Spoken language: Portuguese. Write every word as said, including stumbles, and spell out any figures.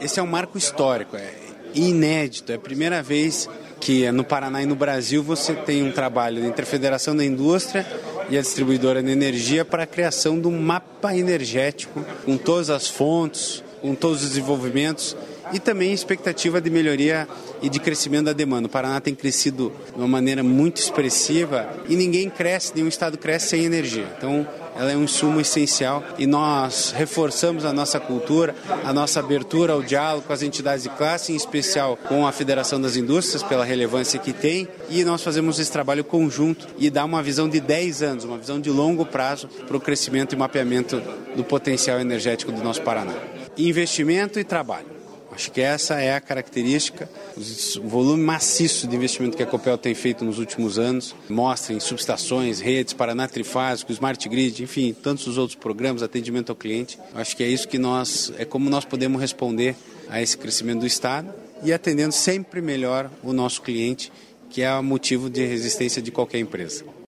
Esse é um marco histórico, é inédito, é a primeira vez que no Paraná e no Brasil você tem um trabalho entre a Federação da Indústria e a Distribuidora de Energia para a criação de um mapa energético com todas as fontes, com todos os desenvolvimentos e também expectativa de melhoria e de crescimento da demanda. O Paraná tem crescido de uma maneira muito expressiva e ninguém cresce, nenhum estado cresce sem energia. Então, ela é um insumo essencial e nós reforçamos a nossa cultura, a nossa abertura ao diálogo com as entidades de classe, em especial com a Federação das Indústrias, pela relevância que tem, e nós fazemos esse trabalho conjunto e dá uma visão de dez anos, uma visão de longo prazo para o crescimento e mapeamento do potencial energético do nosso Paraná. Investimento e trabalho. Acho que essa é a característica. O volume maciço de investimento que a Copel tem feito nos últimos anos mostra em subestações, redes, Paraná Trifásico, Smart Grid, enfim, tantos os outros programas, atendimento ao cliente. Acho que é isso que nós, é como nós podemos responder a esse crescimento do Estado e atendendo sempre melhor o nosso cliente, que é o motivo de resistência de qualquer empresa.